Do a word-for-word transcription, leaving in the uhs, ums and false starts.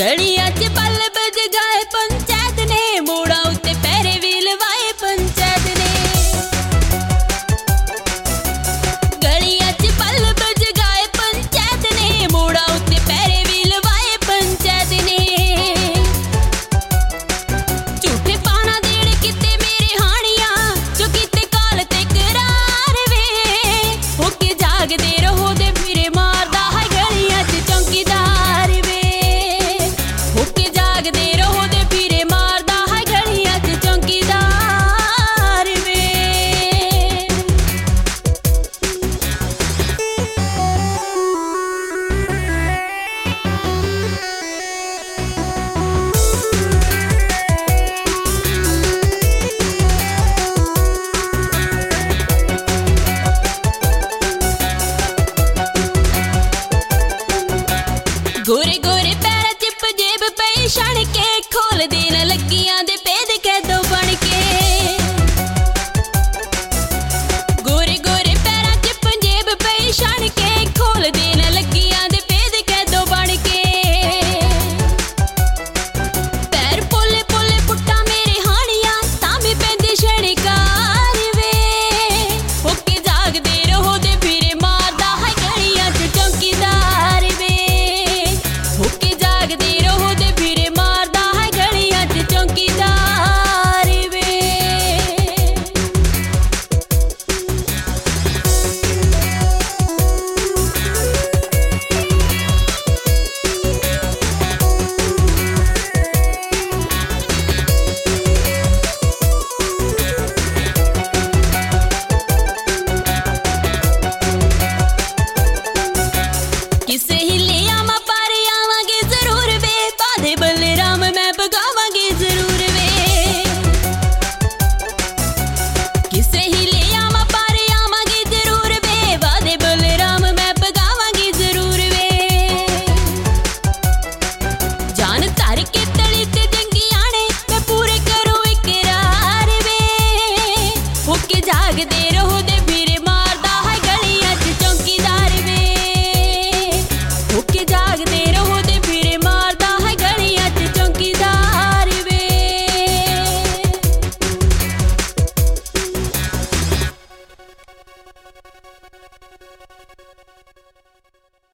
ਗਲੀਆਂ 'ਚ ਬਲਬ ਜਗਾਏ ਪੰਚਾਇਤ ਨੇ, ਮੋੜਾਂ ਉੱਤੇ ਪਹਿਰੇ ਵੀ ਲਵਾਏ ਪੰਚਾਇਤ ਨੇ। ਗਲੀਆਂ 'ਚ ਬਲਬ ਜਗਾਏ ਪੰਚਾਇਤ ਨੇ, ਮੋੜਾਂ ਉੱਤੇ ਪਹਿਰੇ ਵੀ ਲਵਾਏ ਪੰਚਾਇਤ ਨੇ। ਝੂਠੇ ਪਾਣਾ ਦੇਣ ਕਿਤੇ ਮੇਰੇ ਹਾਣੀਆਂ, ਜੋ ਕਿਤੇ ਕਾਲ ਤੇ ਕਰਾਰ ਵੇ, ਹੋ ਕੇ ਜਾਗਦੇ ਰਹੋ